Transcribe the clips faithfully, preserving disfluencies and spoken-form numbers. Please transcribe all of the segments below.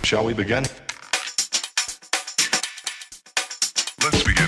Shall we begin? Let's begin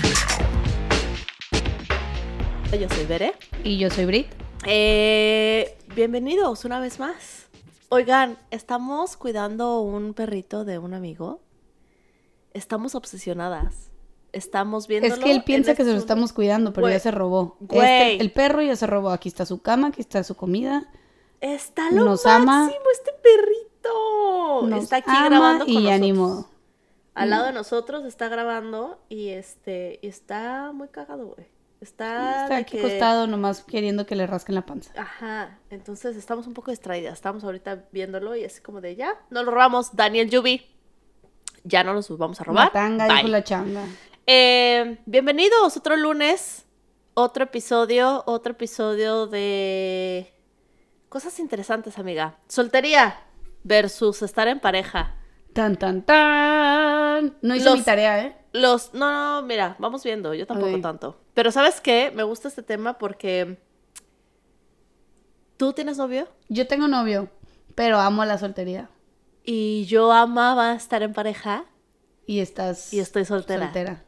now. Yo soy Bere. Y yo soy Brit. Eh, bienvenidos una vez más. Oigan, estamos cuidando un perrito de un amigo. Estamos obsesionadas. Estamos viéndolo. Es que él piensa en que se lo estos- estamos cuidando, pero Güey, ya se robó. güey. Este, el perro ya se robó. Aquí está su cama, aquí está su comida. Está lo Nos máximo ama. este perrito. Nos Está aquí ama grabando con y nosotros. ya ni modo. Al lado de nosotros está grabando y este y está muy cagado, güey. Está, Está de aquí que- acostado nomás queriendo que le rasquen la panza. Ajá, entonces estamos un poco distraídas. Estamos ahorita viéndolo y es como de ya, no lo robamos. Daniel Yubi, ya no los vamos a robar. Matanga, Bye. dijo la changa. Eh, bienvenidos, otro lunes, otro episodio, otro episodio de cosas interesantes, amiga. Soltería versus estar en pareja. Tan, tan, tan. No hice Los- mi tarea, ¿eh? Los, no, no, mira, vamos viendo, yo tampoco Ok. tanto. Pero ¿sabes qué? Me gusta este tema porque tú tienes novio Yo tengo novio, pero amo la soltería. y yo amaba estar en pareja. Y estás... Y estoy soltera.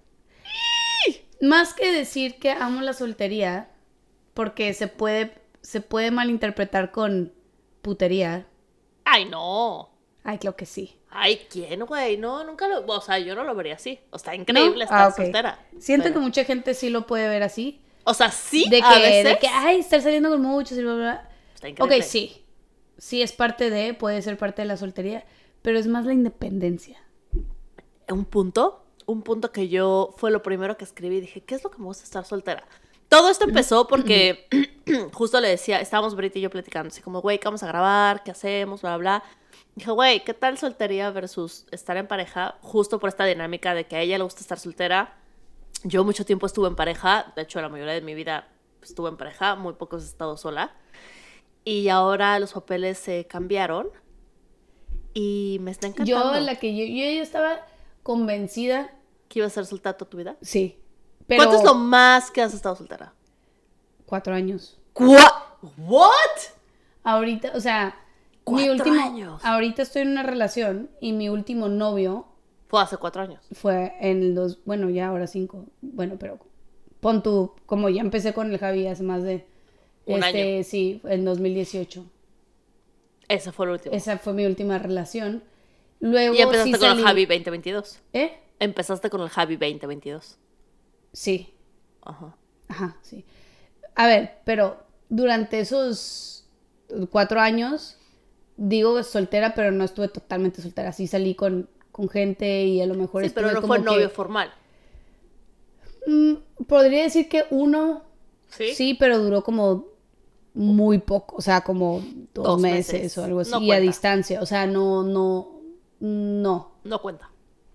Más que decir que amo la soltería, porque se puede, se puede malinterpretar con putería. Ay, no. Ay, creo que sí. Ay, ¿quién, güey? No, nunca lo... O sea, yo no lo vería así. O sea, increíble ¿No? estar Ah, ok. soltera. Siento pero- que mucha gente sí lo puede ver así. O sea, sí, De a que, veces. de que, ay, estar saliendo con muchos y bla, bla, bla. Está increíble. Ok, sí. Sí es parte de, puede ser parte de la soltería, pero es más la independencia. Un punto, un punto que yo... Fue lo primero que escribí. Dije, ¿qué es lo que me gusta estar soltera? Todo esto empezó porque justo le decía... Estábamos Brit y yo platicando. Así como, güey, ¿qué vamos a grabar? ¿Qué hacemos? Bla, bla, bla. Dije, güey, ¿qué tal soltería versus estar en pareja? Justo por esta dinámica de que a ella le gusta estar soltera. Yo mucho tiempo estuve en pareja. De hecho, la mayoría de mi vida estuve en pareja. Muy pocos he estado sola. Y ahora los papeles se cambiaron. Y me está encantando. Yo, la que yo, yo ya estaba convencida, ¿Que ibas a ser soltera toda tu vida? sí. Pero ¿Cuánto es lo más que has estado soltera? cuatro años. ¿What? ¿What? Ahorita, o sea, mi Cuatro último, años. ahorita estoy en una relación y mi último novio Fue hace cuatro años. fue en el dos, bueno, ya ahora cinco, bueno, pero pon tú, como ya empecé con el Javi hace más de, Un este, año. sí, en dos mil dieciocho. Ese fue el último. Esa fue mi última relación. Luego Y empezaste sí con salí- el Javi veinte veintidós. ¿Eh? Empezaste con el Javi veinte veintidós. Sí. Ajá. Ajá, sí. A ver, pero durante esos cuatro años, digo soltera, pero no estuve totalmente soltera. Sí salí con, con gente y a lo mejor Sí, estuve pero no como fue novio que... formal. Mm, podría decir que uno, ¿Sí? sí, pero duró como muy poco, o sea, como dos, Dos meses, meses. o algo así, No y a cuenta. distancia, o sea, no, no, no, No cuenta.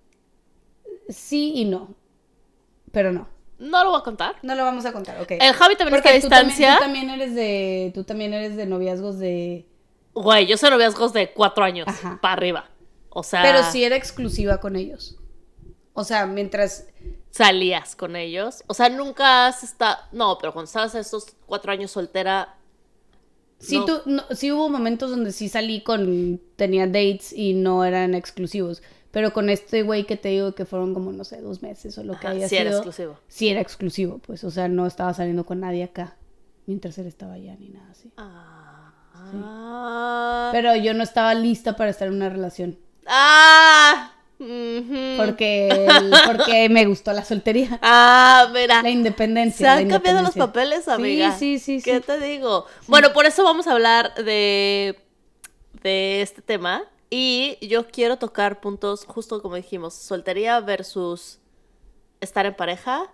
sí y no, pero no. No lo voy a contar. No lo vamos a contar, ok. El Javi también Porque está tú a también, distancia. tú también eres de, tú también eres de noviazgos de, Güey, yo soy noviazgos de cuatro años Ajá. para arriba. O sea, pero sí era exclusiva con ellos. O sea, mientras, salías con ellos. O sea, nunca has estado... No, pero cuando estabas esos cuatro años soltera... sí, No. tú, no- sí hubo momentos donde sí salí con, tenía dates y no eran exclusivos. Pero con este güey que te digo que fueron como, no sé, dos meses o lo que Ajá, haya sí sido. era exclusivo. Sí era exclusivo, pues. O sea, no estaba saliendo con nadie acá. Mientras él estaba allá ni nada así. Ah. Pero yo no estaba lista para estar en una relación. Ah. Ujú. Porque, porque me gustó la soltería. Ah, mira. La independencia. Se han la cambiado los independencia. papeles, amiga. Sí, sí, sí. ¿Qué sí. te digo? Bueno, por eso vamos a hablar de, de este tema. Y yo quiero tocar puntos, justo como dijimos, soltería versus estar en pareja.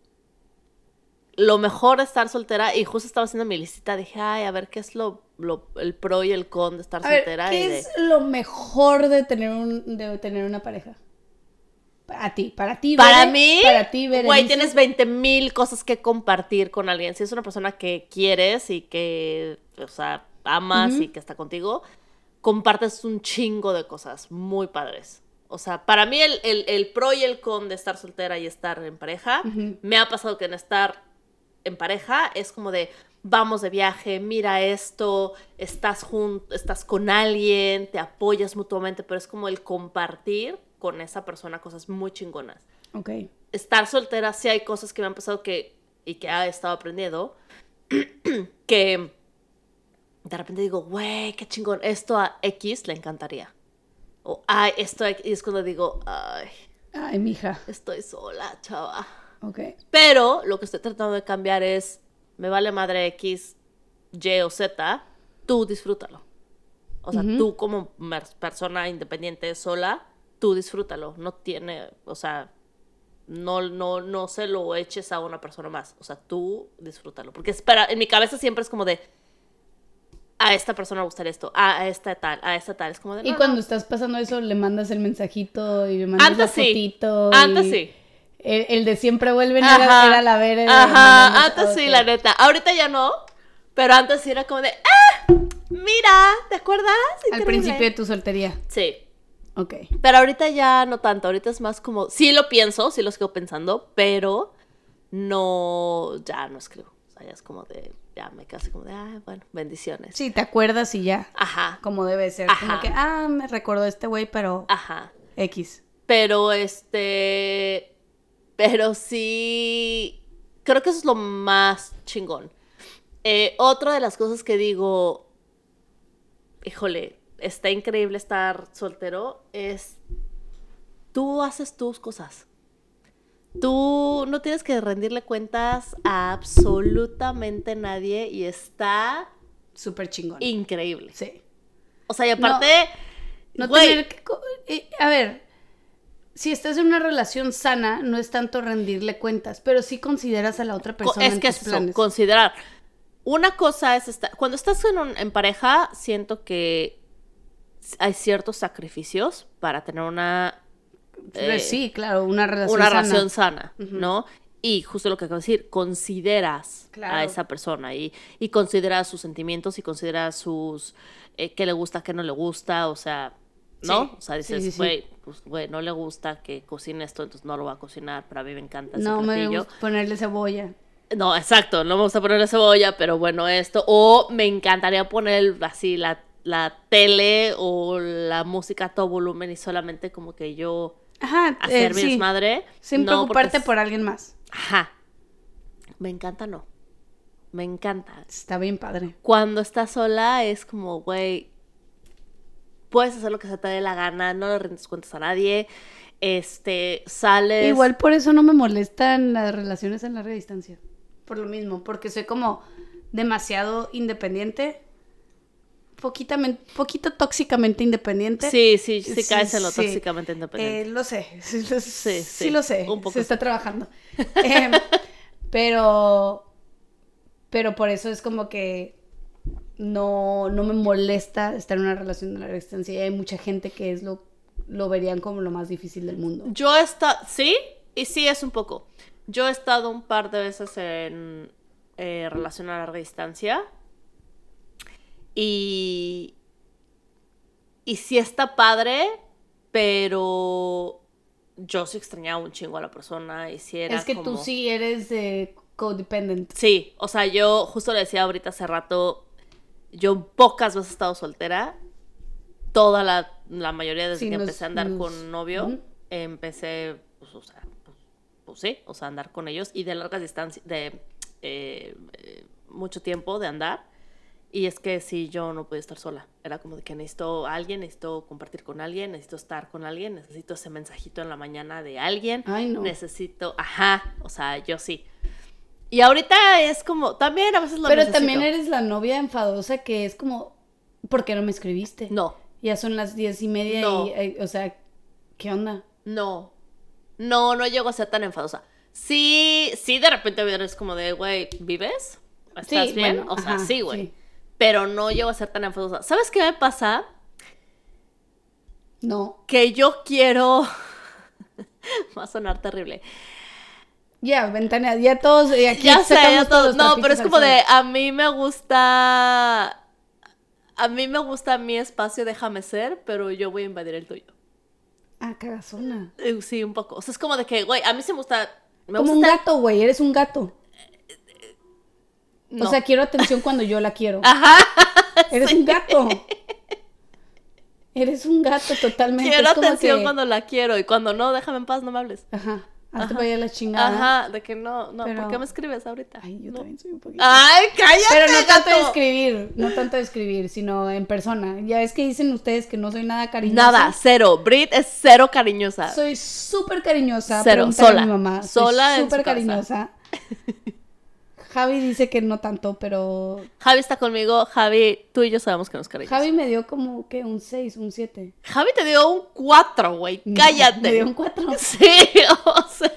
Lo mejor de estar soltera, y justo estaba haciendo mi listita, dije, ay, a ver, ¿qué es lo, lo- el pro y el con de estar A ver, soltera? y ¿qué de... es lo mejor de tener, un, de tener una pareja? Para ti, para ti, Para Bere, mí, para ti, güey, Berenice. tienes veinte mil cosas que compartir con alguien. Si es una persona que quieres y que, o sea, amas Ujú. y que está contigo, compartes un chingo de cosas muy padres. O sea, para mí el, el, el pro y el con de estar soltera y estar en pareja, Ujú. me ha pasado que en estar en pareja es como de, vamos de viaje, mira esto, estás junto, estás con alguien, te apoyas mutuamente, pero es como el compartir con esa persona cosas muy chingonas. Ok. Estar soltera, sí hay cosas que me han pasado que, y que he estado aprendiendo, que de repente digo, güey, qué chingón, esto a X le encantaría. O, ay, esto a X, y es cuando digo, ay, Ay, mija. estoy sola, chava. Ok. Pero lo que estoy tratando de cambiar es, me vale madre X, Y o Z, tú disfrútalo. O sea, Ujú. tú como mer- persona independiente sola, tú disfrútalo. No tiene, o sea, no, no, no se lo eches a una persona más. O sea, tú disfrútalo. Porque espera, en mi cabeza siempre es como de, a esta persona le gustaría esto, a, a esta tal, a esta tal. Es como de, Y no, cuando no. estás pasando eso, le mandas el mensajito y le mandas Antes la sí. fotito. Antes y sí. El, el de siempre vuelven Ajá. era, era la ver. Ajá, antes sí, la neta. Ahorita ya no, pero antes sí era como de, ¡ah! Mira, ¿te acuerdas? Al Increíble. principio de tu soltería. Sí, Ok. pero ahorita ya no tanto. Ahorita es más como, sí lo pienso, sí lo sigo pensando, pero no, ya no escribo. O sea, ya es como de, ya me quedo así como de, ah, bueno, bendiciones. Sí, te acuerdas y ya. Ajá, Como debe ser. Ajá. Como que, ah, me recordó este güey, pero ajá. X. Pero este. Pero sí. Creo que eso es lo más chingón. Eh, otra de las cosas que digo. Híjole, está increíble estar soltero. Es. Tú haces tus cosas. Tú no tienes que rendirle cuentas a absolutamente nadie. Y está Súper chingón. increíble. Sí. O sea, y aparte. No güey, tener que... co- eh, A ver, si estás en una relación sana, no es tanto rendirle cuentas, pero sí consideras a la otra Co- persona es en que tus es eso, planes. considerar. Una cosa es estar, cuando estás en, un- en pareja, siento que hay ciertos sacrificios para tener una, Pero eh, sí, claro, una relación una sana. relación sana, Ujú. ¿no? Y justo lo que acabo de decir, consideras Claro. a esa persona y, y consideras sus sentimientos y consideras sus, eh, qué le gusta, qué no le gusta, o sea, ¿no? Sí, O sea, sí, dices, sí, sí. güey, pues, güey, no le gusta que cocine esto, entonces no lo va a cocinar, pero a mí me encanta ese No me platillo. gusta ponerle cebolla. No, exacto, no me gusta ponerle cebolla, pero bueno, esto. O me encantaría poner así la, la tele o la música a todo volumen y solamente como que yo Ajá, hacer eh, mi sí. desmadre. Sin No, porque preocuparte es- por alguien más. Ajá. Me encanta, no. Me encanta. Está bien padre. Cuando estás sola es como, güey, puedes hacer lo que se te dé la gana, no le rindes cuentas a nadie. Este, sales. Igual por eso no me molestan las relaciones a larga distancia. Por lo mismo, porque soy como demasiado independiente. Poquitamente, poquito tóxicamente independiente. Sí, sí, sí, Sí, caes en lo sí. tóxicamente independiente. Eh, lo sé, sí, lo- Sí, sí, sí, lo sé, un poco se está sí. trabajando. Em, pero, pero por eso es como que no, no me molesta estar en una relación de larga distancia. Y hay mucha gente que es lo, lo verían como lo más difícil del mundo. Yo he estado, sí, y sí es un poco. Yo he estado un par de veces en eh, relación a larga distancia y, y sí está padre, pero yo sí extrañaba un chingo a la persona y sí era Es que como... tú sí eres eh, codependent. Sí, o sea, yo justo le decía ahorita hace rato, yo pocas veces he estado soltera, toda la, la mayoría desde Sí, que nos- empecé a andar nos- con novio, Ujú. empecé, pues, o sea, pues, pues sí, o sea, andar con ellos y de largas distancias, de eh, eh, mucho tiempo de andar. Y es que sí, yo no podía estar sola. Era como de que necesito a alguien, necesito compartir con alguien, necesito estar con alguien, necesito ese mensajito en la mañana de alguien. Ay, no. Necesito, ajá, o sea, yo sí. Y ahorita es como, también a veces lo Pero necesito. también eres la novia enfadosa que es como, ¿por qué no me escribiste? No, Ya son las diez y media No. y, eh, o sea, ¿qué onda? no, no, no llego a ser tan enfadosa. Sí, sí, de repente es como de, güey, ¿vives? ¿Estás Sí, bien? bueno, o sea, ajá, sí, güey. sí. Pero no llego a ser tan enfadosa. ¿Sabes qué me pasa? No. Que yo quiero... Va a sonar terrible. Ya, ventana, ya todos, y aquí Ya sé, sacamos ya todos todo. los No, trapitos pero es al como sol. de, a mí me gusta... A mí me gusta mi espacio, déjame ser, pero yo voy a invadir el tuyo. Ah, cagazona. Eh, Sí, un poco. O sea, es como de que, güey, a mí sí me gusta... Me Como gusta un estar- gato, güey, eres un gato. No. O sea, quiero atención cuando yo la quiero. Ajá. Eres sí. un gato. Eres un gato totalmente. Quiero es como atención que... cuando la quiero y cuando no, déjame en paz, no me hables. Ajá. Hazte Ajá. para allá la chingada. Ajá, de que no, no, Pero- ¿por qué me escribes ahorita? Ay, yo No. también soy un poquito. Ay, cállate, Pero no tanto de gato. escribir, no tanto de escribir, sino en persona. Ya es que dicen ustedes que no soy nada cariñosa. Nada, cero. Brit es cero cariñosa. Soy súper cariñosa. Cero, Pregúntale sola. a mi mamá. Sola Soy en su súper casa. cariñosa. Javi dice que no tanto, pero Javi está conmigo. Javi, tú y yo sabemos que nos cariños. Javi me dio como que un seis, un siete. Javi te dio un cuatro, güey. Cállate. Me dio un cuatro. Sí, o sea,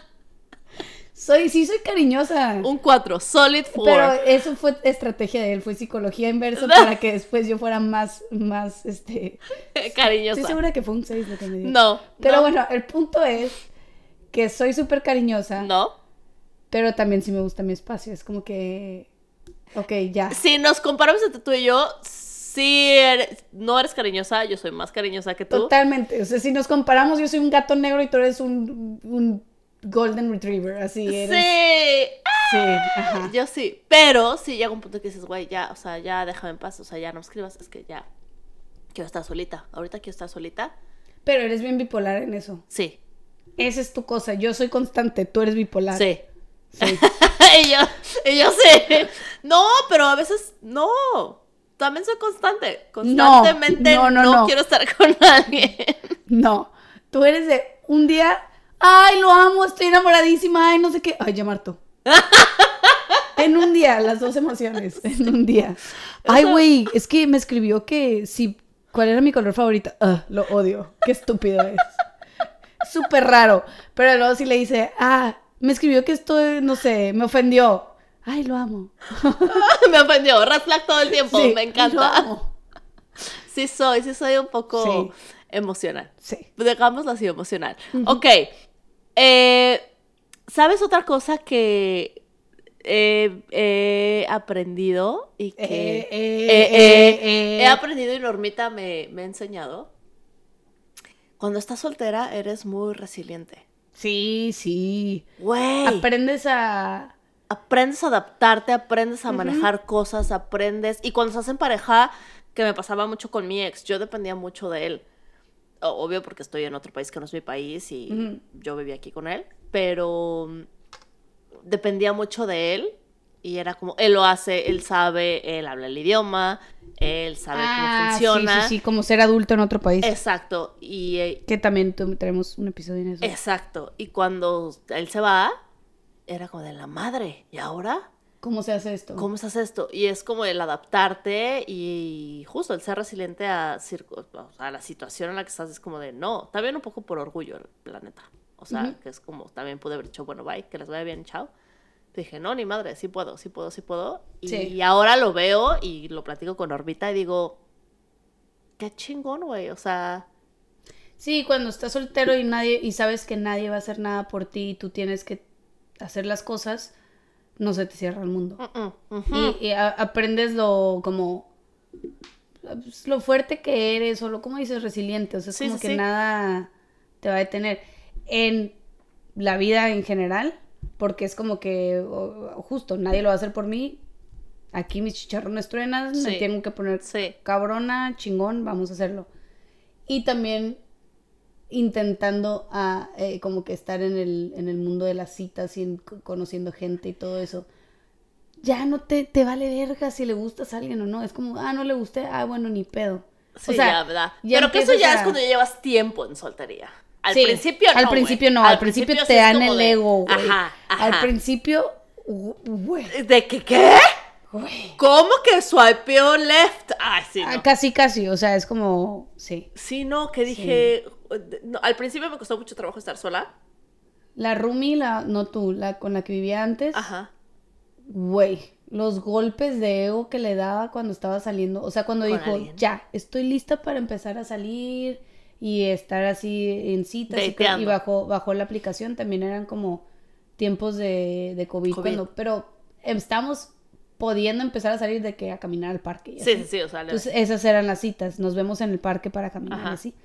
Soy, sí soy cariñosa. un cuatro. Solid four. Pero eso fue estrategia de él, fue psicología inversa para que después yo fuera más, más, este... Cariñosa. Estoy segura que fue un seis lo que me dio. No. Pero no, bueno, el punto es que soy súper cariñosa, No. pero también sí me gusta mi espacio. Es como que, ok, ya. Si nos comparamos entre tú y yo, sí eres- no eres cariñosa, yo soy más cariñosa que tú. Totalmente. O sea, si nos comparamos, yo soy un gato negro y tú eres un, un golden retriever, así eres. Sí. Sí, ajá. Yo sí. Pero sí llega un punto que dices, güey, ya, o sea, ya déjame en paz, o sea, ya no me escribas, es que ya quiero estar solita. Ahorita quiero estar solita. Pero eres bien bipolar en eso. Sí. Esa es tu cosa. Yo soy constante, tú eres bipolar. Sí. Sí. y, yo, y yo sí. No, pero a veces no. También soy constante. Constantemente no, no, no, no. quiero estar con alguien. No, tú eres de un día, ay, lo amo, estoy enamoradísima, ay, no sé qué, ay, ya Marto. En un día, las dos emociones, en un día. Ay, Eso- güey, es que me escribió que sí, ¿cuál era mi color favorito? Ah, lo odio, qué estúpido es. Súper raro, pero luego sí le dice, ah, me escribió que estoy, no sé, me ofendió. Ay, lo amo. Me ofendió. Red flag todo el tiempo. Sí, Me lo encanta. amo. Sí soy, sí soy un poco Sí. emocional. Sí. Dejámoslo así, emocional. Ok. Eh, ¿sabes otra cosa que eh, he aprendido? Y que Eh, eh, eh, eh, eh, eh. he aprendido y Normita me, me ha enseñado. Cuando estás soltera eres muy resiliente. Sí, sí. Güey. Aprendes a... Aprendes a adaptarte, aprendes a manejar cosas, aprendes... Y cuando estás en pareja, que me pasaba mucho con mi ex, yo dependía mucho de él. O- Obvio porque estoy en otro país que no es mi país y Ujú. yo vivía aquí con él, pero mm, dependía mucho de él y era como, él lo hace, él sabe, él habla el idioma, él sabe Ah, cómo funciona. Sí, sí, sí, como ser adulto en otro país. Exacto, y... eh, Que también tu- tenemos un episodio en eso. exacto, y cuando él se va, era como de la madre, ¿y ahora? ¿Cómo se hace esto? ¿Cómo se hace esto? Y es como el adaptarte y justo el ser resiliente a, circo- o sea, a la situación en la que estás. Es como de, no, también un poco por orgullo, la neta. O sea, Ujú. que es como, también pude haber dicho, bueno, bye, que les vaya bien, chao. Dije, no, ni madre, sí puedo, sí puedo, sí puedo. Y Sí. ahora lo veo y lo platico con Orbita y digo, qué chingón, güey. O sea, Sí, cuando estás soltero y nadie y sabes que nadie va a hacer nada por ti y tú tienes que hacer las cosas, no se te cierra el mundo. mm, mm, ujú. Y, y a- aprendes lo como pues, lo fuerte que eres o lo como dices resiliente, o sea, es Sí, como sí, que sí. nada te va a detener en la vida en general, porque es como que o- justo nadie lo va a hacer por mí. Aquí mis chicharrones truenan, me Sí. tengo que poner Sí. cabrona, chingón, vamos a hacerlo. Y también intentando a, eh, como que estar en el, en el mundo de las citas y en- conociendo gente y todo eso. Ya no te, te vale verga si le gustas a alguien o no. Es como, ah, no le gusté, ah, bueno, ni pedo. Sí, o sea, ya, ¿verdad? ya Pero que eso empiezas ya a- es cuando ya llevas tiempo en soltería. Al Sí, principio no. Al güey. principio no, al, principio, sí te es dan como el de, ego, güey. Ajá, ajá. Al principio, gu- güey, ¿De que qué? güey. ¿Cómo que swipeó left? Ay, sí, Ah, no. casi, casi, o sea, es como, sí. Sí, no, que dije... no, al principio me costó mucho trabajo estar sola. La roomie, la, no tú, la con la que vivía antes, Ajá. güey, los golpes de ego que le daba cuando estaba saliendo, o sea, cuando ¿Con dijo, alguien? ya, estoy lista para empezar a salir y estar así en citas y, Dateando. y bajó, bajó la aplicación, también eran como tiempos de, de COVID, COVID. cuando- pero estamos pudiendo empezar a salir de que a caminar al parque. y Sí, así. sí, sí, o sea... le- Entonces esas eran las citas, nos vemos en el parque para caminar Ajá. y así.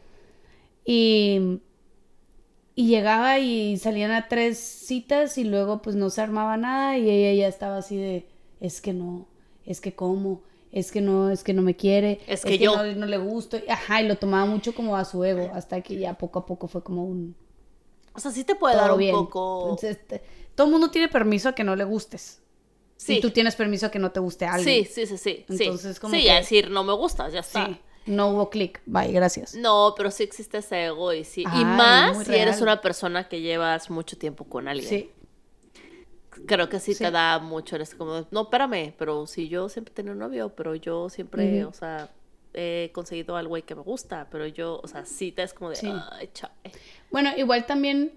Y, y llegaba y salían a tres citas y luego pues no se armaba nada y ella ya estaba así de, es que no, es que cómo, es que no, es que no me quiere, Es que yo. no, no le gusto. Ajá, y lo tomaba mucho como a su ego, hasta que ya poco a poco fue como un... O sea, sí te puede todo dar un bien. poco... Entonces, este, todo el mundo tiene permiso a que no le gustes. Sí. Y tú tienes permiso a que no te guste a alguien. Sí, sí, sí, sí. Entonces, sí. como sí, que- a decir, no me gustas, ya está. Sí, no hubo clic, bye, gracias. No, pero sí existe ese ego y sí. y Ay, más muy si eres real. una persona que llevas mucho tiempo con alguien. Sí, Creo que sí, Sí. te da mucho. Eres como, no, espérame, pero si yo siempre tenía un novio, pero yo siempre, Ujú. o sea, he conseguido al güey que me gusta, pero yo, o sea, sí te es como de, Sí. ay, chale. bueno, igual también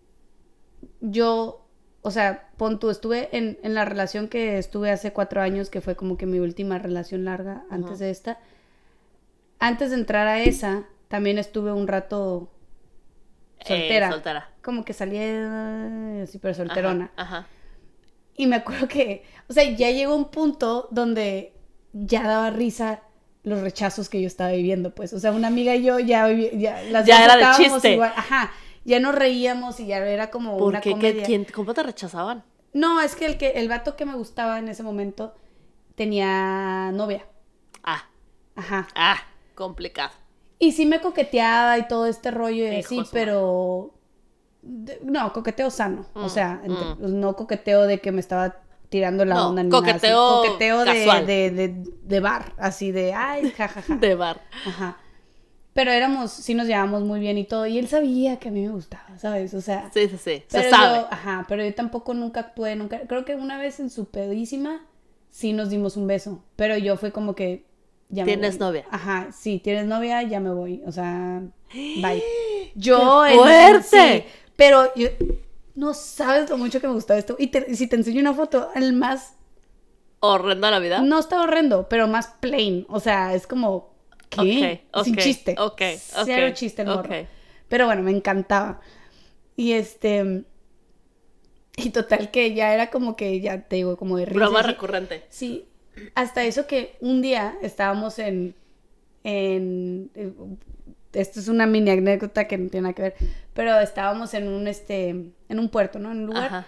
yo, o sea, pon tú, estuve en, en la relación que estuve hace cuatro años, que fue como que mi última relación larga antes Ujú. de esta. Antes de entrar a esa, también estuve un rato soltera. Eh, soltera. Como que salía así, pero solterona. Ajá, ajá. Y me acuerdo que, o sea, ya llegó un punto donde ya daba risa los rechazos que yo estaba viviendo, pues. O sea, una amiga y yo ya, vivi- ya las Ya dos era de estábamos chiste. igual. Ajá, ya nos reíamos y ya era como ¿Por una qué? ¿Qué- comedia. quién- ¿Cómo te rechazaban? No, es que el que el vato que me gustaba en ese momento tenía novia. Ah, Ajá. ah, complicado. Y sí me coqueteaba y todo este rollo y Hijo así, de su pero de- no, coqueteo sano. O Mm, sea, entre- mm. pues, no coqueteo de que me estaba tirando la No, onda ni nada así. coqueteo Coqueteo de, casual. de, de, de bar, así de ay, jajaja. De bar. Ajá. Pero éramos, sí nos llevábamos muy bien y todo. Y él sabía que a mí me gustaba, ¿sabes? O sea, Sí, sí, sí. pero Se sabe. yo, ajá, pero yo tampoco nunca actué, nunca. Creo que una vez en su pedísima sí nos dimos un beso. Pero yo fue como que ya me ¿Tienes voy. novia? Ajá, sí, tienes novia, ya me voy. O sea, bye. Yo ¡Qué en- fuerte! sí, pero yo no sabes lo mucho que me gustaba esto. Y te- si te enseño una foto, el más Horrenda la vida. no está horrendo, pero más plain. O sea, es como ¿qué? Ok, Sin ok, chiste. ok, Cero ok, chiste el morro. ok. Pero bueno, me encantaba. Y este y total que ya era como que ya te digo como de risa. Broma Sí. recurrente. Sí, hasta eso que un día estábamos en, en, eh, esto es una mini anécdota que no tiene nada que ver, pero estábamos en un, este, en un puerto, ¿no? En un lugar, Ajá.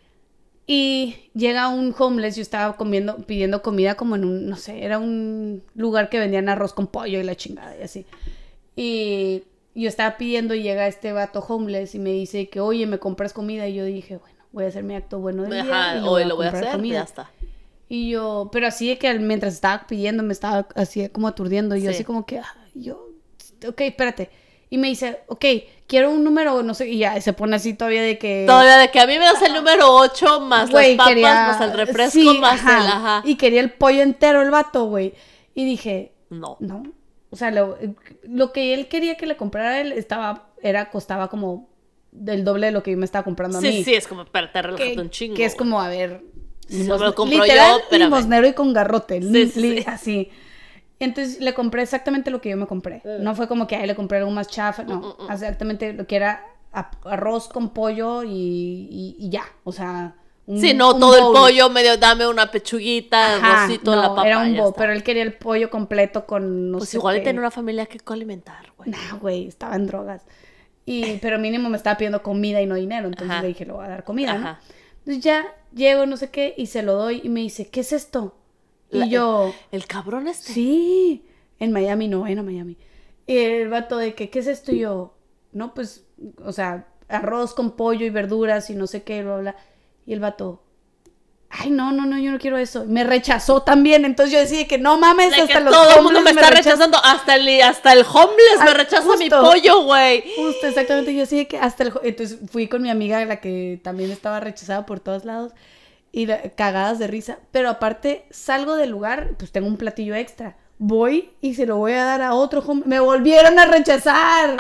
y llega un homeless, yo estaba comiendo, pidiendo comida como en un, no sé, era un lugar que vendían arroz con pollo y la chingada y así, y yo estaba pidiendo y llega este vato homeless y me dice que, oye, ¿me compras comida? Y yo dije, bueno, voy a hacer mi acto bueno del día Ajá, y le hoy lo voy a comprar hacer, comida. ya está. Y yo, pero así de que al- mientras estaba pidiendo me estaba así como aturdiendo. Y yo Sí. así como que, ah, yo, ok, espérate. Y me dice, ok, quiero un número, no sé, y ya se pone así todavía de que... Todavía de que a mí me das el número ocho más Güey, las papas, quería- más el refresco, sí, más ajá, el ajá. Y quería el pollo entero el vato, güey. Y dije, No. no. O sea, lo, lo que él quería que le comprara él estaba, era, costaba como del doble de lo que yo me estaba comprando a mí. Sí, sí, es como, espérate, relájate que, un chingo. que es güey. como, a ver, Si me limos- lo compro literal, yo, espérame. limosnero y con garrote, Sí, li- sí, li- sí. así. Entonces le compré exactamente lo que yo me compré. Mm. No fue como que ahí le compré algo más chafa, no, Mm, mm, mm. exactamente lo que era a- arroz con pollo y, y- y ya, o sea, un, Sí, no, un todo el bowl. pollo, medio dame una pechuguita, Ajá, arrocito, no, la papa, era un ya bowl, está. pero él quería el pollo completo con no Pues sé igual qué. tiene una familia que alimentar, güey. Nah, güey, estaba en drogas. Y, pero mínimo me estaba pidiendo comida y no dinero. Entonces Ajá. le dije, le voy a dar comida, ¿no? Ajá. Entonces ya llego, no sé qué, y se lo doy y me dice, ¿qué es esto? Y La- yo, El cabrón este. sí, en Miami, no, en Miami. Y el vato de que, ¿qué es esto? Y yo, no, pues, o sea, arroz con pollo y verduras y no sé qué, bla, bla. Y el vato, ay, no, no, no, yo no quiero eso. Me rechazó también. Entonces yo decía que no mames, De que hasta los todo el mundo homeless me está rechazan. rechazando, hasta el, hasta el homeless me Ah, rechaza mi justo. pollo, güey. Justo, exactamente. Yo sí que hasta el... jo- Entonces fui con mi amiga, la que también estaba rechazada por todos lados, y la- cagadas de risa. Pero aparte, salgo del lugar, pues tengo un platillo extra. Voy y se lo voy a dar a otro hom- Me volvieron a rechazar.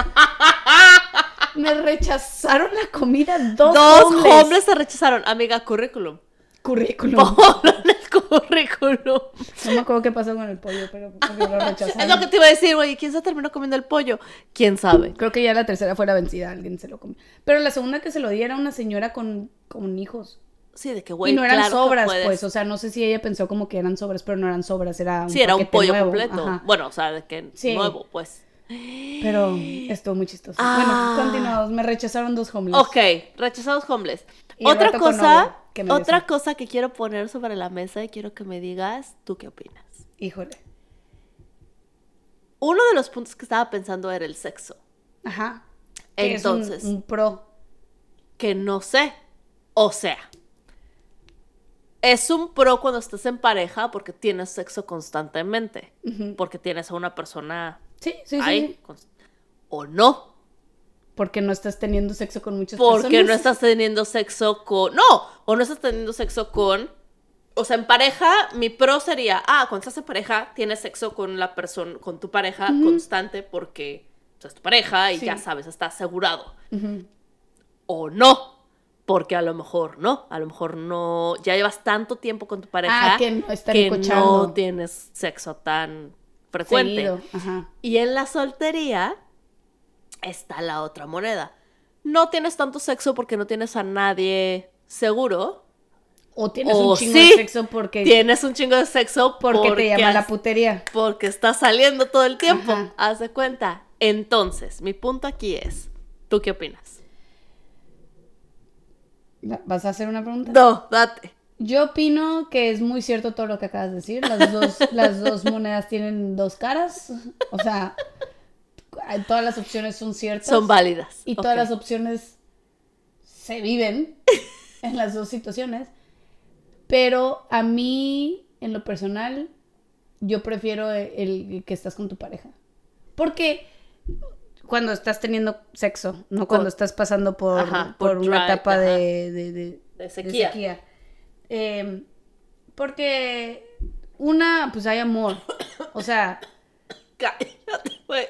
Me rechazaron la comida dos, Dos homeless. hombres te rechazaron. Amiga, currículum. Currículum. Ponlo en el currículum. No me acuerdo qué pasó con el pollo, pero porque lo rechazaron. Es lo que te iba a decir, güey. ¿Quién se terminó comiendo el pollo? ¿Quién sabe? Creo que ya la tercera fue la vencida, alguien se lo comió. Pero la segunda que se lo di era una señora con, con hijos. Sí, de que, güey, Y no eran claro que sobras, puedes. pues. O sea, no sé si ella pensó como que eran sobras, pero no eran sobras, era un Sí, era un paquete pollo nuevo. completo. Ajá. Bueno, o sea, de que Sí. nuevo, pues. Pero estuvo muy chistoso. Ah. Bueno, continuamos. Me rechazaron dos homeless. Ok, rechazados homeless. Y el Otra vato con cosa, novia, que me otra besó. cosa que quiero poner sobre la mesa y quiero que me digas, ¿tú qué opinas? Híjole. Uno de los puntos que estaba pensando era el sexo. Ajá. Que es un- Entonces, un pro. que no sé. O sea, es un pro cuando estás en pareja porque tienes sexo constantemente. Ujú. Porque tienes a una persona Sí, sí, sí, ahí. sí. cons- O no. Porque no estás teniendo sexo con muchas Porque personas. no estás teniendo sexo con... No, o no estás teniendo sexo con... O sea, en pareja, mi pro sería, ah, cuando estás en pareja, tienes sexo con la persona, con tu pareja constante porque pues, es tu pareja y Sí. ya sabes, está asegurado. Ujú. O no, porque a lo mejor no, a lo mejor no, ya llevas tanto tiempo con tu pareja Ah, que no están que cochando. no tienes sexo tan frecuente. Seguido. Ajá. Y en la soltería está la otra moneda. No tienes tanto sexo porque no tienes a nadie seguro. O tienes O un chingo sí, de sexo porque, Tienes un chingo de sexo porque, te llama has- la putería. porque estás saliendo todo el tiempo. Ajá. Haz de cuenta. Entonces, mi punto aquí es, ¿tú qué opinas? ¿Vas a hacer una pregunta? No, date. Yo opino que es muy cierto todo lo que acabas de decir. Las dos, las dos monedas tienen dos caras. O sea, todas las opciones son ciertas. Son válidas. Y Ok. todas las opciones se viven en las dos situaciones. Pero a mí, en lo personal, yo prefiero el, el que estás con tu pareja. Porque cuando estás teniendo sexo, no cuando Con- estás pasando por, Ajá, por, por una dry, etapa ajá. de, de, de, De sequía. Eh, porque una, pues hay amor. O sea, Cállate, güey.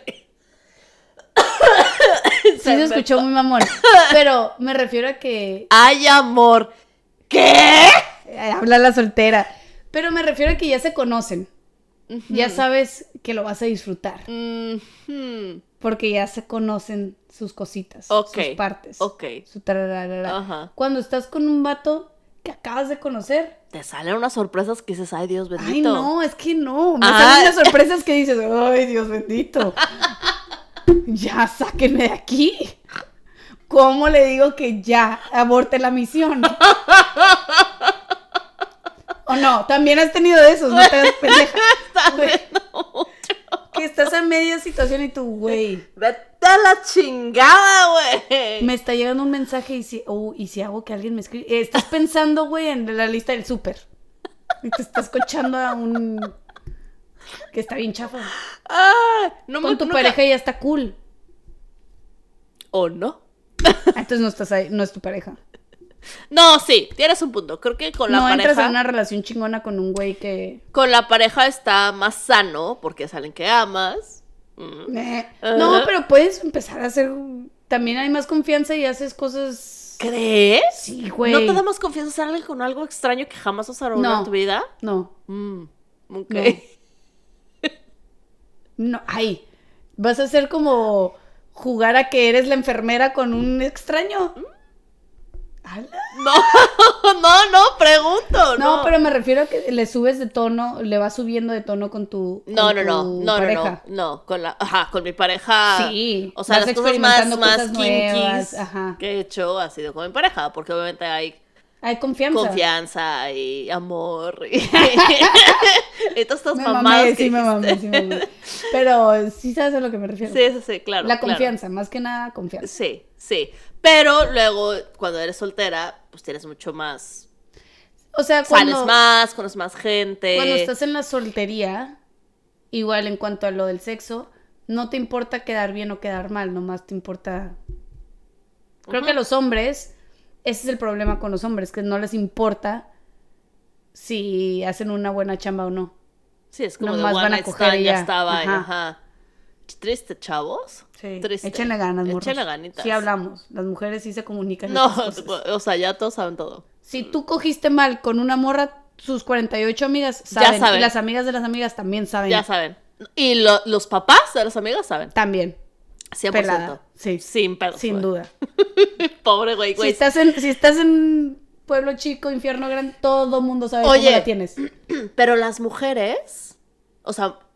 sí se escuchó muy mamón. Pero me refiero a que Hay amor. ¿Qué? eh, habla la soltera. Pero me refiero a que ya se conocen. Ya sabes que lo vas a disfrutar. Mhm. Porque ya se conocen sus cositas, Ok, sus partes. ok. Su tararara. Ajá. Cuando estás con un vato que acabas de conocer. Te salen unas sorpresas que dices, ay, Dios bendito. Ay, no, es que no. Me Ah. salen unas sorpresas que dices, ay, Dios bendito. Ya, sáquenme de aquí. ¿Cómo le digo que ya aborte la misión? ¿O no? También has tenido de esos, no te hagas pendeja. Güey, que estás en media situación y tú, güey, Vete a la chingada, güey. me está llegando un mensaje y si, oh, y si hago que alguien me escribe. Eh, estás pensando, güey, en la lista del súper. Y te estás cochando a un... que está bien chafa. Ah, no me Con tu nunca- pareja ya está cool. ¿O no? Ah, entonces no estás ahí, no es tu pareja. No, sí, tienes un punto. Creo que con la No entras pareja. en una relación chingona con un güey que... Con la pareja está más sano porque es alguien que amas. Mm. Eh, Ajá. No, pero puedes empezar a hacer... También hay más confianza y haces cosas... ¿Crees? Sí, güey. ¿No te da más confianza hacer algo con algo extraño que jamás vas a lograr No. en tu vida? No, Mm, ok. no, ay. Vas a hacer como jugar a que eres la enfermera con un extraño. ¿Ala? No, no, no, pregunto. No, No, pero me refiero a que le subes de tono, le vas subiendo de tono con tu, con No, no, no, tu no, no, pareja. no, no, con la, ajá, con mi pareja. Sí, O sea, vas las cosas más, experimentando más cosas nuevas, kinkies ajá. que he hecho ha sido con mi pareja, porque obviamente hay Hay confianza. confianza y amor y, y todas estas Me mamadas mamé, que sí me dijiste. mamé, sí me mamé. Pero sí sabes a lo que me refiero. Sí, sí, sí, claro. La claro. confianza, más que nada confianza. Sí, sí. Pero luego, cuando eres soltera, pues tienes mucho más. O sea, cuando, Sales más, conoces más gente. cuando estás en la soltería, igual en cuanto a lo del sexo, no te importa quedar bien o quedar mal, nomás te importa... Creo Ujú. que a los hombres, ese es el problema con los hombres, que no les importa si hacen una buena chamba o no. Sí, es como Nomás de one van a night coger stand, y ya ya. estaba. Ajá. Ajá. Triste, chavos. Sí. Triste. Échenle ganas, morros. Échenle ganitas. Sí hablamos, las mujeres sí se comunican. No, estas cosas. o sea, ya todos saben todo. Si tú cogiste mal con una morra, sus cuarenta y ocho amigas saben. saben. Y las amigas de las amigas también saben. Ya saben. Y lo- los papás de las amigas saben. También. cien por ciento. Pelada. Sí. Sin pedos. Sin güey. duda. Pobre güey, Si güey. estás en, si estás en pueblo chico, infierno grande, todo mundo sabe Oye. cómo la tienes. Pero las mujeres, o sea,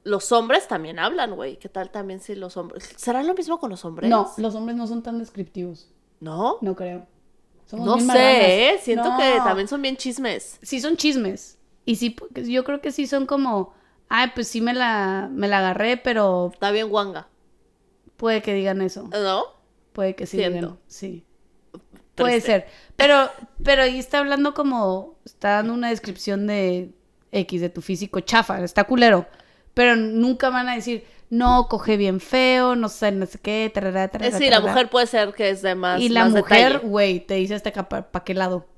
los hombres también hablan, güey. ¿Qué tal también si los hombres? ¿Será lo mismo con los hombres? No, los hombres no son tan descriptivos. ¿No? No creo. Somos No bien sé, marranas. ¿eh? Siento No. que también son bien chismes. Sí son chismes. Y sí, yo creo que sí son como, ay, pues sí me la, me la agarré, pero Está bien guanga, puede que digan eso. ¿no? Puede que sí Siento. digan, sí. Puede Triste. ser. Pero, pero ahí está hablando como, está dando una descripción de X, de tu físico chafa, está culero. Pero nunca van a decir, no, coge bien feo, no sé, no sé qué, tarara, tarara, Es decir, la tarara. mujer puede ser que es de más Y la más mujer, detalle. güey, te dice hasta para pa qué lado.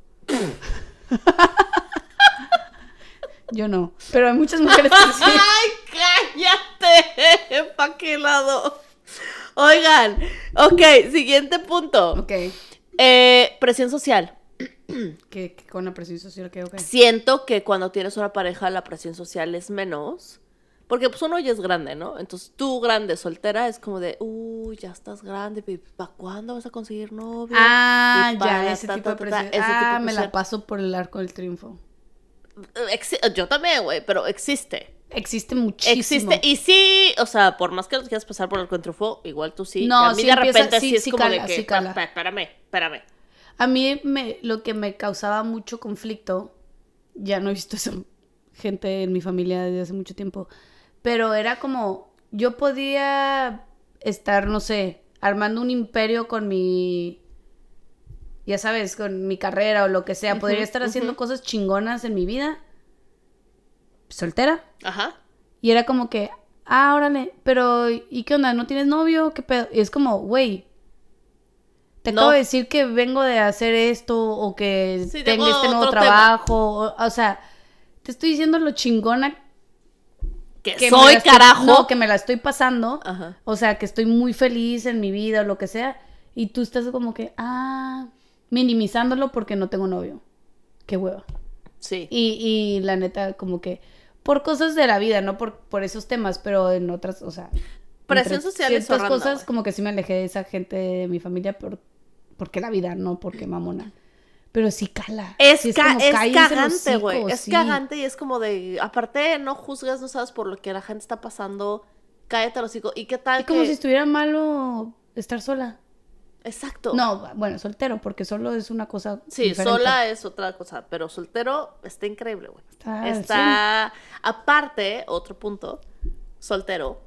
Yo no. Pero hay muchas mujeres que sí. ¡Ay, cállate! ¿Para qué lado? Oigan, ok, siguiente punto. Ok. Eh, presión social. Que, que con la presión social, que ok. Siento que cuando tienes una pareja la presión social es menos. Porque pues uno ya es grande, ¿no? Entonces tú grande, soltera, es como de, uy, ya estás grande, ¿para cuándo vas a conseguir novio? Ah, Y ya, para ese ta, tipo de ta, ta, presión. ta, ese Ah, tipo de me presión. la paso por el arco del triunfo. Exi- Yo también, güey, pero existe. Existe muchísimo. Existe, y sí, o sea, por más que lo quieras pasar por el contrafo, igual tú sí. No, y a mí sí de empieza- repente sí, sí, es sí como cala, de que, sí cala. "Pa- pa- espérame, espérame. A mí me, lo que me causaba mucho conflicto, ya no he visto esa gente en mi familia desde hace mucho tiempo, pero era como, yo podía estar, no sé, armando un imperio con mi, ya sabes, con mi carrera o lo que sea, podría Ujú, estar haciendo ujú. cosas chingonas en mi vida, soltera, Ajá. y era como que, ah, órale, pero ¿y qué onda? ¿No tienes novio? ¿Qué pedo? Y es como, güey, te No. acabo de decir que vengo de hacer esto o que Sí, tengo tengo este nuevo otro tema. trabajo. O, o sea, te estoy diciendo lo chingona Que, que me soy, la estoy- carajo. No, que me la estoy pasando. Ajá. O sea, que estoy muy feliz en mi vida o lo que sea. Y tú estás como que, ah, minimizándolo porque no tengo novio. Qué hueva. Sí. Y, y la neta, como que por cosas de la vida, no por, por esos temas, pero en otras, o sea. Presión entre social es ciertas horrenda, cosas, güey. como que sí me alejé de esa gente de mi familia por, porque la vida, no porque mamona. Pero sí cala. Es, Sí ca- como, es cállense el cagante, güey. hocico, Es sí. cagante y es como de. Aparte, no juzgas, no sabes por lo que la gente está pasando. Cállate, los hocico. ¿Y qué tal Es como que.? si estuviera malo estar sola. Exacto. No, bueno, soltero, porque solo es una cosa Sí, diferente. sola es otra cosa, pero soltero está increíble, güey. Está, Está. Aparte, otro punto, soltero.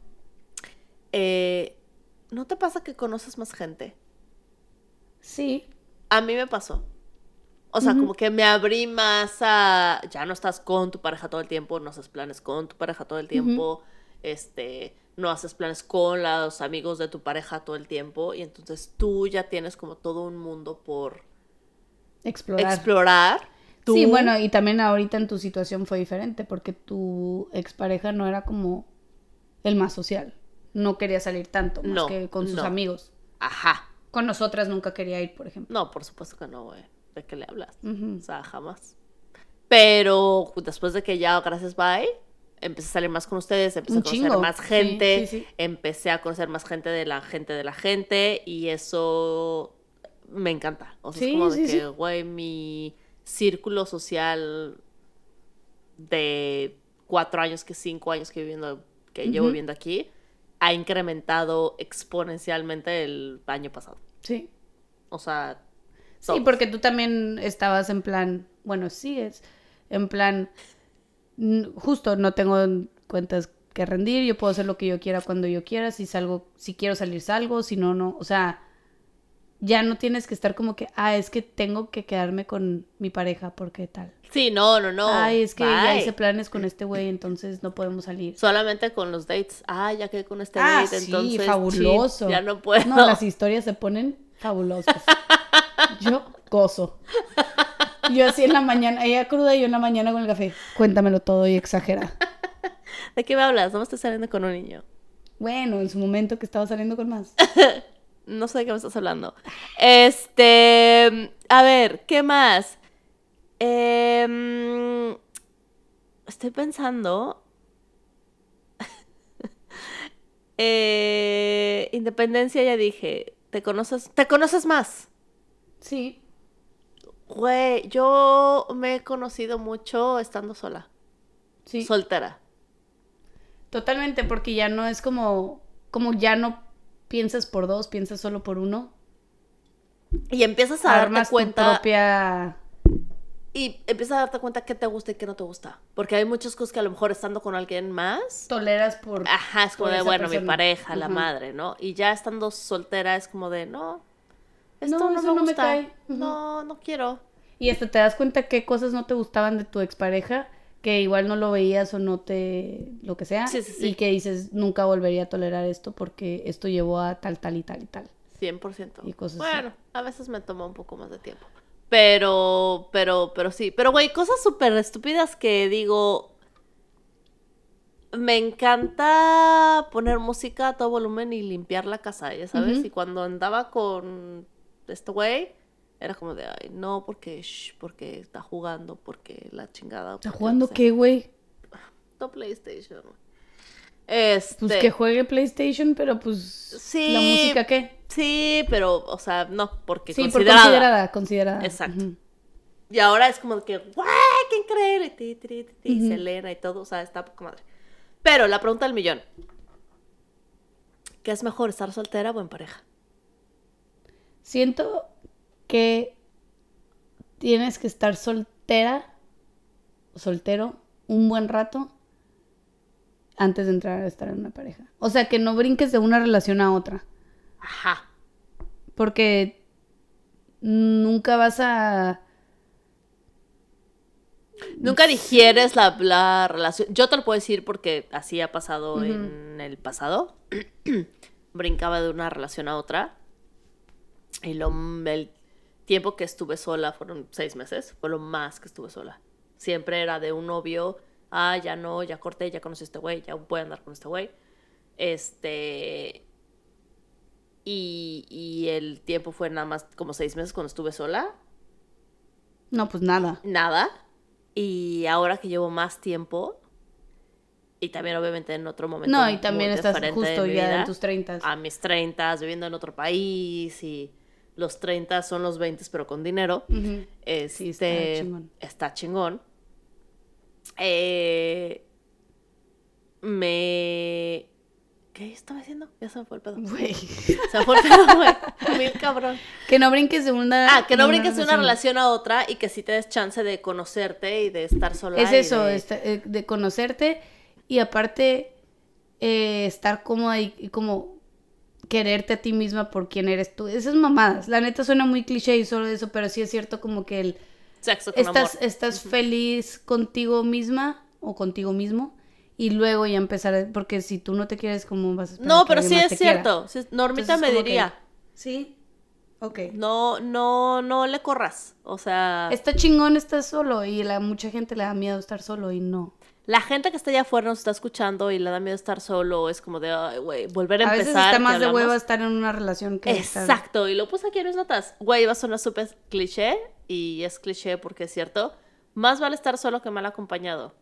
eh, ¿No te pasa que conoces más gente? Sí. A mí me pasó. O sea, Ujú. como que me abrí más a. Ya no estás con tu pareja todo el tiempo, no haces planes con tu pareja todo el tiempo, este, no haces planes con los amigos de tu pareja todo el tiempo, y entonces tú ya tienes como todo un mundo por Explorar. explorar. Tú- Sí, bueno, y también ahorita en tu situación fue diferente, porque tu expareja no era como el más social. No quería salir tanto, más No, que con sus no. amigos. Ajá. Con nosotras nunca quería ir, por ejemplo. No, por supuesto que no, güey. ¿De qué le hablas? Ujú. O sea, jamás. Pero después de que ya, gracias, bye, empecé a salir más con ustedes, empecé Un a conocer chingo. más Sí, gente, sí, sí. empecé a conocer más gente de la gente de la gente, y eso me encanta. O sea, Sí, es como de sí, sí. que, güey, mi círculo social de cuatro años que cinco años que viviendo, que llevo Ujú. viviendo aquí, ha incrementado exponencialmente el año pasado. Sí. O sea, Sí, todos. porque tú también estabas en plan, bueno, sigues en plan, n- justo no tengo cuentas que rendir, yo puedo hacer lo que yo quiera cuando yo quiera, si salgo, si quiero salir salgo, si no, no, o sea, ya no tienes que estar como que, ah, es que tengo que quedarme con mi pareja porque tal. Sí, no, no, no. Ay, es que ya Bye. hice planes con este güey, entonces no podemos salir. Solamente con los dates. Ah, ya quedé con este Ah, date, sí, entonces. fabuloso. chin, ya no puedo. No, las historias se ponen fabulosas. Yo gozo. Yo así en la mañana, ella cruda y yo en la mañana con el café. Cuéntamelo todo y exagera. ¿De qué me hablas? No me estoy saliendo con un niño. Bueno, en su momento que estaba saliendo con más. No sé de qué me estás hablando. Este. A ver, ¿qué más? Em, estoy pensando. Eh, independencia, ya dije. ¿Te conoces? ¿Te conoces más? Sí. Güey, yo me he conocido mucho estando sola. Sí. Soltera. Totalmente, porque ya no es como, como ya no piensas por dos, piensas solo por uno. Y empiezas a darte Armas tu cuenta... propia... Y empiezas a darte cuenta qué te gusta y qué no te gusta. Porque hay muchas cosas que a lo mejor estando con alguien más... Toleras por... Ajá, es como por de, esa bueno, mi persona. pareja, la Ajá. madre, ¿no? Y ya estando soltera es como de, no, esto No, no, eso me no me gusta. cae. Ujú. No, no quiero. Y hasta te das cuenta qué cosas no te gustaban de tu expareja, que igual no lo veías o no te... lo que sea. Sí, sí, sí. Y que dices, nunca volvería a tolerar esto porque esto llevó a tal, tal y tal y tal. cien por ciento. Y cosas Bueno, así. a veces me toma un poco más de tiempo. Pero, pero, pero sí. Pero, güey, cosas súper estúpidas que digo... Me encanta poner música a todo volumen y limpiar la casa, ya sabes. Ujú. Y cuando andaba con este güey, era como de, ay, no, porque, shh, porque está jugando, porque la chingada. ¿Está porque jugando no sé. qué, güey? No PlayStation. Este. Pues que juegue PlayStation, pero pues... Sí. ¿La música qué? Sí, pero, o sea, no, porque Sí, por considerada. considerada, considerada. Exacto. Ujú. Y ahora es como que, ¡guau! ¡Qué increíble! Ti, ti, ti, ti, Ujú. Selena y todo, o sea, está poca madre. Pero la pregunta del millón: ¿qué es mejor, estar soltera o en pareja? Siento que tienes que estar soltera o soltero un buen rato antes de entrar a estar en una pareja. O sea, que no brinques de una relación a otra. Ajá. Porque nunca vas a... Nunca digieres la, la relación. Yo te lo puedo decir porque así ha pasado Ujú. en el pasado. Brincaba de una relación a otra. Y lo, el tiempo que estuve sola fueron seis meses. Fue lo más que estuve sola. Siempre era de un novio. Ah, ya no, ya corté, ya conocí a este güey. Ya voy a andar con este güey. Este... Y, y el tiempo fue nada más como seis meses cuando estuve sola. No, pues nada. Nada. Y ahora que llevo más tiempo, y también obviamente en otro momento No, y muy también estás diferente de justo mi ya vida, en tus treintas. a mis treintas, viviendo en otro país, y los treinta son los veinte, pero con dinero. Ujú. Este, Sí, está chingón. Está chingón. Eh, me... ¿Qué estaba haciendo? Ya se me fue el pedo. Güey. Se me fue el pedo, güey. Mil cabrón. Que no brinques de una... Ah, que no brinques de una relación a otra y que sí te des chance de conocerte y de estar sola. Es y eso, de... esta- eh, de conocerte y aparte eh, estar cómoda y, y como quererte a ti misma por quién eres tú. Esas mamadas. La neta suena muy cliché y solo eso, pero sí es cierto como que el, Sexo con estás, amor. estás feliz contigo misma o contigo mismo y luego ya empezar, a- porque si tú no te quieres, ¿cómo vas a esperar No, que pero alguien sí más es te quiera? cierto. Sí, Normita Entonces, me como que- diría, Sí, ok. no, no, no le corras. O sea, Está chingón estar solo y a mucha gente le da miedo estar solo y no. la gente que está allá afuera nos está escuchando y le da miedo estar solo. Es como de, ay, güey, volver a A empezar. veces está que más de hablamos. hueva estar en una relación que estar- Exacto, y lo puse aquí en mis notas. Güey, va a sonar súper cliché, y es cliché porque es cierto. Más vale estar solo que mal acompañado.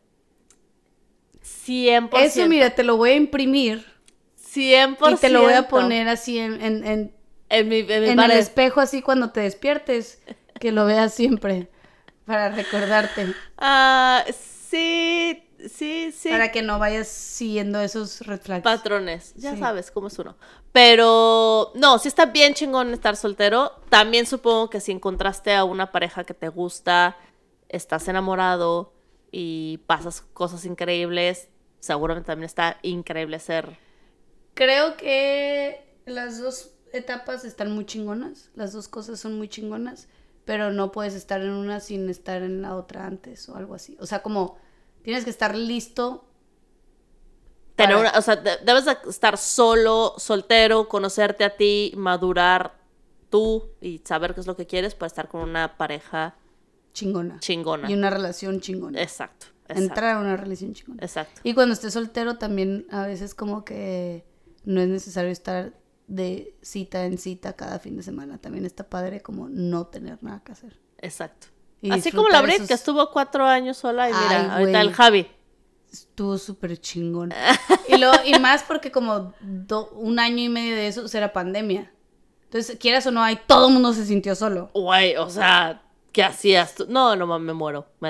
cien por ciento. Eso, mira, te lo voy a imprimir cien por ciento. y te lo voy a poner así en, en, en, en mi, en mi en el pared. espejo, así cuando te despiertes, que lo veas siempre, para recordarte, Ah, sí, sí, sí. para que no vayas siguiendo esos red flags. Patrones, ya Sí. sabes cómo es uno. Pero, no, sí está bien chingón estar soltero. También supongo que si encontraste a una pareja que te gusta, estás enamorado y pasas cosas increíbles, seguramente también está increíble ser. Creo que las dos etapas están muy chingonas, las dos cosas son muy chingonas, pero no puedes estar en una sin estar en la otra antes o algo así. O sea, como tienes que estar listo. Tener para- una, o sea, de- debes de estar solo, soltero, conocerte a ti, madurar tú y saber qué es lo que quieres para estar con una pareja Chingona. chingona. Y una relación chingona. Exacto, exacto. Entrar a una relación chingona. Exacto. Y cuando estés soltero también a veces como que no es necesario estar de cita en cita cada fin de semana. También está padre como no tener nada que hacer. Exacto. Y Así como la disfrutar Brit, esos- que estuvo cuatro años sola y mira, Ay, ahorita güey. el Javi. Estuvo súper chingón. Y, lo, y más porque como do- un año y medio de eso era pandemia. Entonces, quieras o no, ahí todo el mundo se sintió solo. Güey, o sea, ¿qué hacías tú? No, no mames, me muero, me da algo.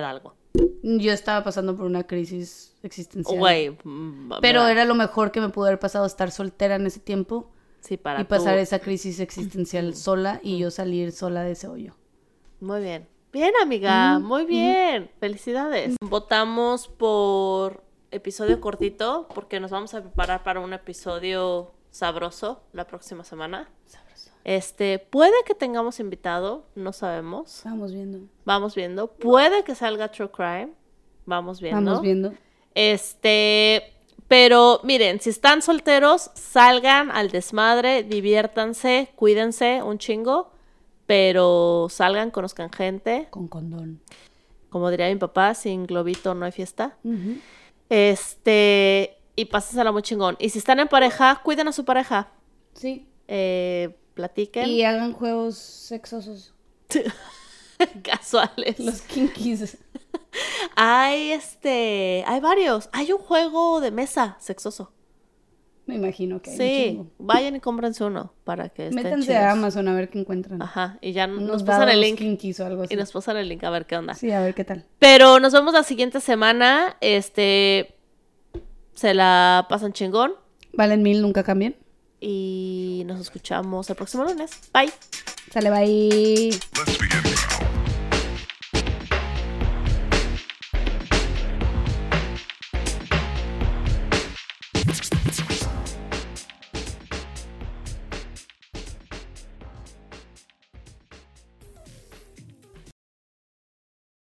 Yo estaba pasando por una crisis existencial. Güey. mm, Pero ¿verdad? era lo mejor que me pudo haber pasado estar soltera en ese tiempo Sí, para y pasar tú. esa crisis existencial sola y yo salir sola de ese hoyo. Muy bien. Bien, amiga. Mm, Muy bien. Felicidades. Votamos por episodio cortito porque nos vamos a preparar para un episodio sabroso la próxima semana. Sabroso. Este, puede que tengamos invitado, no sabemos. Estábamos viendo. Vamos viendo. Puede que salga True Crime. Vamos viendo. Vamos viendo. Este, pero miren, si están solteros, salgan al desmadre, diviértanse, cuídense un chingo, pero salgan, conozcan gente. Con condón. Como diría mi papá, sin globito no hay fiesta. Ujú. Este, y pásensela muy chingón. Y si están en pareja, cuiden a su pareja. Sí. Eh, platiquen. Y hagan juegos sexosos. Casuales. Los kinkies. Hay este, hay varios. Hay un juego de mesa sexoso. Me imagino que hay un Sí, chingo. vayan y cómprense uno para que estén Métanse chidos. a Amazon a ver qué encuentran. Ajá, y ya Unos nos pasan el dados link. kinkies o algo así. Y nos pasan el link a ver qué onda. Sí, a ver qué tal. Pero nos vemos la siguiente semana. Este, se la pasan chingón. Valen mil, nunca cambien. Y nos escuchamos el próximo lunes. Bye. Sale, bye. Let's begin now.